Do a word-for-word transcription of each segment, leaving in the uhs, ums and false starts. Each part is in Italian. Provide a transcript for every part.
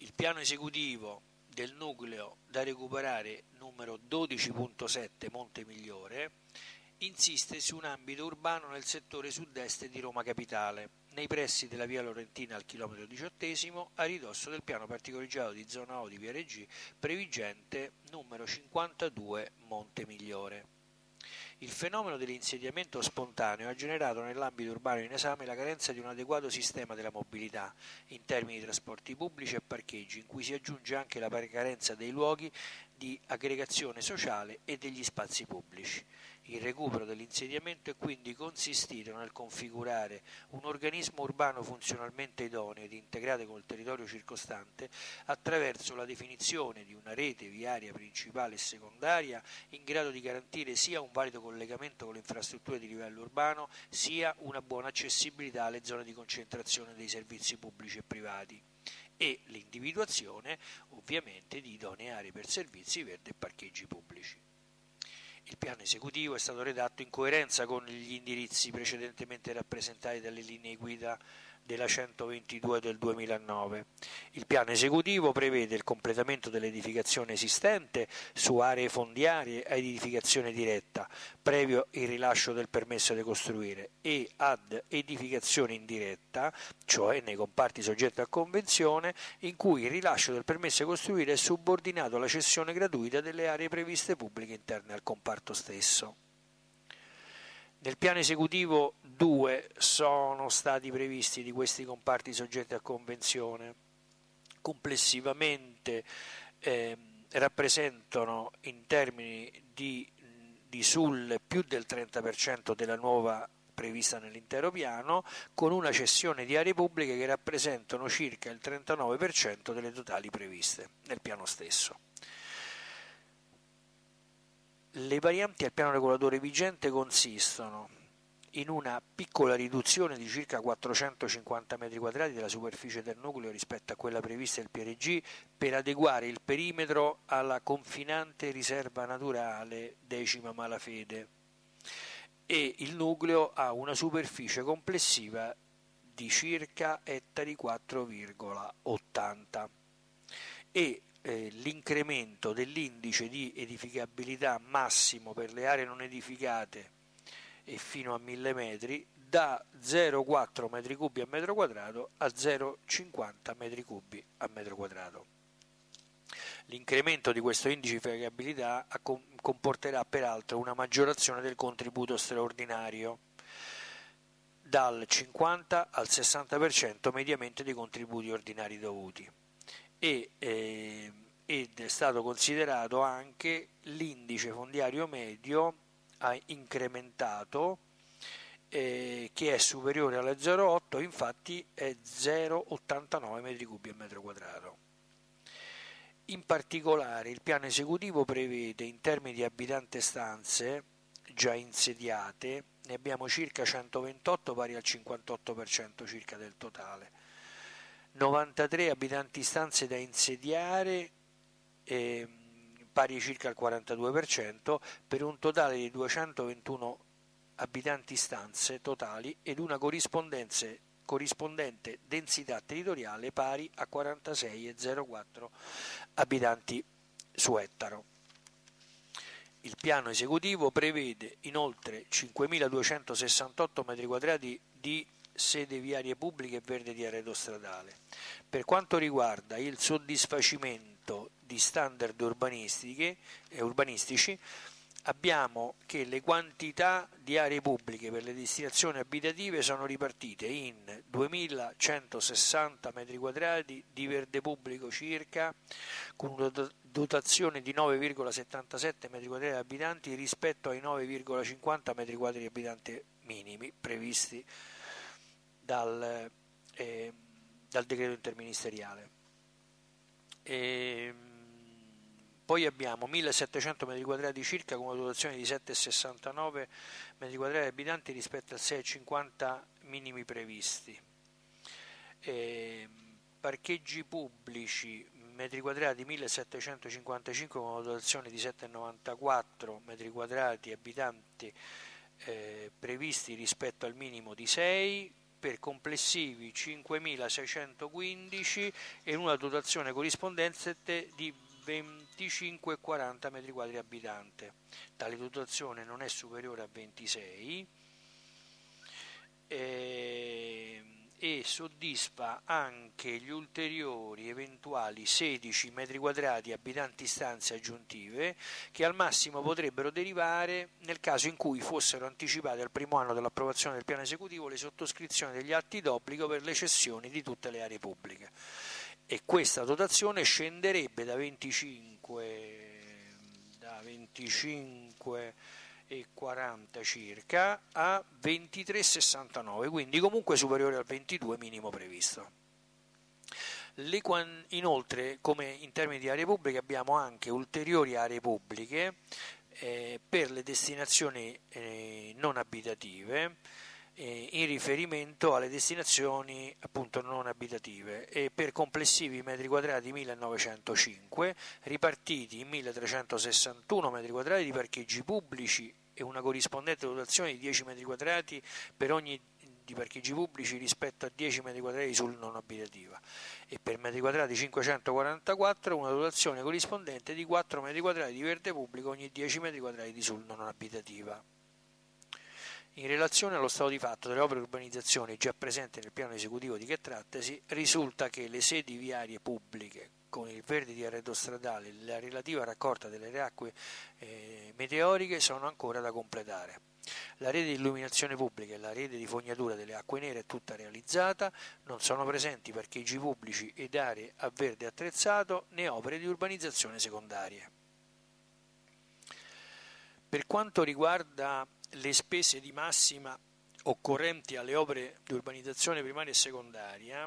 Il piano esecutivo del nucleo da recuperare numero dodici punto sette Monte Migliore insiste su un ambito urbano nel settore sud-est di Roma Capitale, nei pressi della via Laurentina al chilometro diciottesimo, a ridosso del piano particolareggiato di zona O di P R G previgente numero cinquantadue Monte Migliore. Il fenomeno dell'insediamento spontaneo ha generato nell'ambito urbano in esame la carenza di un adeguato sistema della mobilità in termini di trasporti pubblici e parcheggi, in cui si aggiunge anche la carenza dei luoghi di aggregazione sociale e degli spazi pubblici. Il recupero dell'insediamento è quindi consistito nel configurare un organismo urbano funzionalmente idoneo ed integrato col territorio circostante attraverso la definizione di una rete viaria principale e secondaria in grado di garantire sia un valido collegamento con le infrastrutture di livello urbano, sia una buona accessibilità alle zone di concentrazione dei servizi pubblici e privati, e l'individuazione ovviamente di idonee aree per servizi verdi e parcheggi pubblici. Il piano esecutivo è stato redatto in coerenza con gli indirizzi precedentemente rappresentati dalle linee guida della centoventidue del duemilanove. Il piano esecutivo prevede il completamento dell'edificazione esistente su aree fondiarie ad edificazione diretta, previo il rilascio del permesso di costruire, e ad edificazione indiretta, cioè nei comparti soggetti a convenzione, in cui il rilascio del permesso di costruire è subordinato alla cessione gratuita delle aree previste pubbliche interne al comparto stesso. Nel piano esecutivo due sono stati previsti di questi comparti soggetti a convenzione. Complessivamente eh, rappresentano in termini di, di S U L più del trenta per cento della nuova prevista nell'intero piano, con una cessione di aree pubbliche che rappresentano circa il trentanove per cento delle totali previste nel piano stesso. Le varianti al piano regolatore vigente consistono in una piccola riduzione di circa quattrocentocinquanta metri quadrati della superficie del nucleo rispetto a quella prevista del P R G per adeguare il perimetro alla confinante riserva naturale Decima Malafede, e il nucleo ha una superficie complessiva di circa ettari quattro virgola ottanta e Eh, l'incremento dell'indice di edificabilità massimo per le aree non edificate e fino a mille metri da zero virgola quattro metri cubi a metro quadrato a zero virgola cinquanta metri cubi a metro quadrato. L'incremento di questo indice di edificabilità comporterà peraltro una maggiorazione del contributo straordinario dal cinquanta al sessanta per cento mediamente dei contributi ordinari dovuti. E, eh, ed è stato considerato anche l'indice fondiario medio ha incrementato eh, che è superiore alla zero virgola otto, infatti è zero virgola ottantanove metri cubi a metro quadrato. In particolare il piano esecutivo prevede in termini di abitanti stanze già insediate, ne abbiamo circa centoventotto pari al cinquantotto per cento circa del totale, novantatré abitanti stanze da insediare eh, pari circa al quarantadue per cento, per un totale di duecentoventuno abitanti stanze totali ed una corrispondente densità territoriale pari a quarantasei virgola zero quattro abitanti su ettaro. Il piano esecutivo prevede inoltre cinquemiladuecentosessantotto metri quadrati di sede viarie pubbliche e verde di arredo stradale. Per quanto riguarda il soddisfacimento di standard urbanistiche e urbanistici, abbiamo che le quantità di aree pubbliche per le destinazioni abitative sono ripartite in duemilacentosessanta metri quadrati di verde pubblico circa, con una dotazione di nove virgola settantasette metri quadrati abitanti rispetto ai nove virgola cinquanta metri quadrati abitanti minimi previsti dal, eh, dal decreto interministeriale. E, poi abbiamo millesettecento metri quadrati circa con una dotazione di sette virgola sessantanove metri quadrati abitanti rispetto al sei virgola cinquanta minimi previsti. E, parcheggi pubblici metri quadrati millesettecentocinquantacinque con una dotazione di sette virgola novantaquattro metri quadrati abitanti eh, previsti rispetto al minimo di sei, per complessivi cinquemilaseicentoquindici e una dotazione corrispondente di venticinque virgola quaranta metri quadri abitante. Tale dotazione non è superiore a ventisei e, e soddisfa anche gli ulteriori eventuali sedici metri quadrati abitanti stanze aggiuntive che al massimo potrebbero derivare nel caso in cui fossero anticipate al primo anno dell'approvazione del piano esecutivo le sottoscrizioni degli atti d'obbligo per le cessioni di tutte le aree pubbliche. E questa dotazione scenderebbe da venticinque, da venticinque e quaranta circa a ventitré virgola sessantanove, quindi comunque superiore al ventidue minimo previsto. Le, inoltre, come in termini di aree pubbliche, abbiamo anche ulteriori aree pubbliche eh, per le destinazioni eh, non abitative, in riferimento alle destinazioni appunto non abitative e per complessivi metri quadrati millenovecentocinque ripartiti in milletrecentosessantuno metri quadrati di parcheggi pubblici e una corrispondente dotazione di dieci metri quadrati per ogni di parcheggi pubblici rispetto a dieci metri quadrati sul non abitativa e per metri quadrati cinquecentoquarantaquattro una dotazione corrispondente di quattro metri quadrati di verde pubblico ogni dieci metri quadrati di sul non abitativa. In relazione allo stato di fatto delle opere di urbanizzazione già presenti nel piano esecutivo di che trattasi, risulta che le sedi viarie pubbliche con il verde di arredo stradale e la relativa raccolta delle acque eh, meteoriche sono ancora da completare. La rete di illuminazione pubblica e la rete di fognatura delle acque nere è tutta realizzata, non sono presenti parcheggi pubblici ed aree a verde attrezzato né opere di urbanizzazione secondarie. Per quanto riguarda le spese di massima occorrenti alle opere di urbanizzazione primaria e secondaria,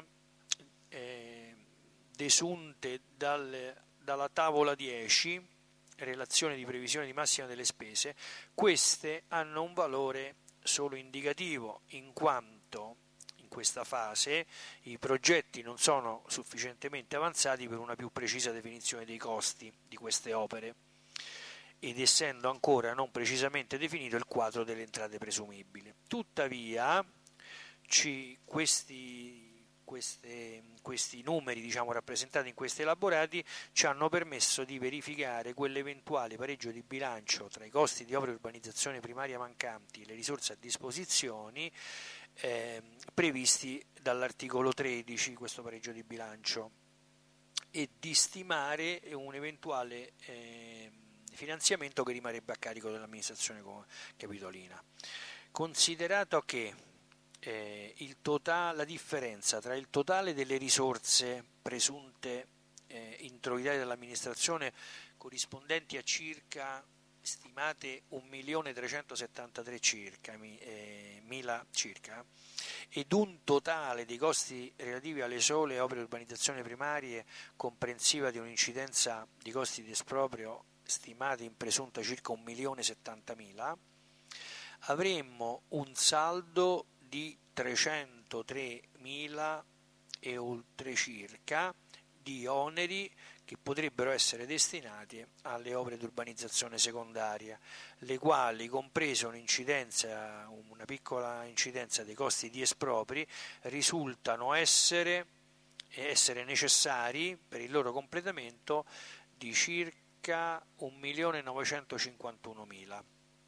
eh, desunte dal, dalla tavola dieci, relazione di previsione di massima delle spese, queste hanno un valore solo indicativo, in quanto in questa fase i progetti non sono sufficientemente avanzati per una più precisa definizione dei costi di queste opere, ed essendo ancora non precisamente definito il quadro delle entrate presumibili. Tuttavia, ci, questi, queste, questi numeri diciamo, rappresentati in questi elaborati ci hanno permesso di verificare quell'eventuale pareggio di bilancio tra i costi di opere di urbanizzazione primaria mancanti e le risorse a disposizione eh, previsti dall'articolo tredici, questo pareggio di bilancio, e di stimare un eventuale eh, finanziamento che rimarrebbe a carico dell'amministrazione capitolina. Considerato che eh, il totale, la differenza tra il totale delle risorse presunte eh, introitate dall'amministrazione corrispondenti a circa stimate un milione trecentosettantatré circa, eh, mila circa, ed un totale dei costi relativi alle sole opere di urbanizzazione primarie comprensiva di un'incidenza di costi di esproprio stimati in presunta circa un milione settantamila, avremmo un saldo di trecentotremila e oltre circa di oneri che potrebbero essere destinati alle opere di urbanizzazione secondaria, le quali, compresa un'incidenza, una piccola incidenza dei costi di espropri, risultano essere, essere necessari per il loro completamento di circa un milione novecentocinquantunomila.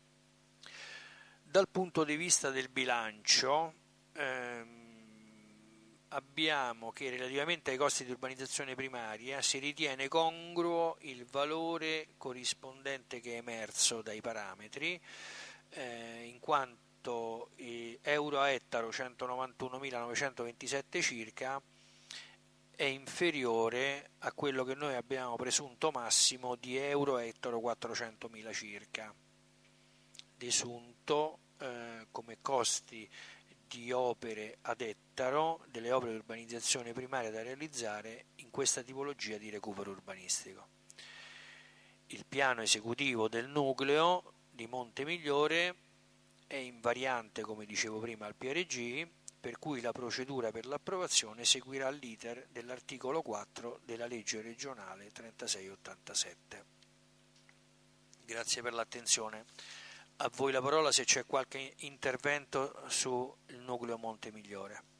Dal punto di vista del bilancio ehm, abbiamo che relativamente ai costi di urbanizzazione primaria si ritiene congruo il valore corrispondente che è emerso dai parametri, eh, in quanto eh, euro a ettaro centonovantunomilanovecentovantisette circa è inferiore a quello che noi abbiamo presunto massimo di euro ettaro quattrocentomila circa, desunto eh, come costi di opere ad ettaro delle opere di urbanizzazione primaria da realizzare in questa tipologia di recupero urbanistico. Il piano esecutivo del nucleo di Montemigliore è invariante, come dicevo prima, al P R G, per cui la procedura per l'approvazione seguirà l'iter dell'articolo quattro della legge regionale trentasei ottantasette. Grazie per l'attenzione. A voi la parola se c'è qualche intervento sul nucleo Montemigliore.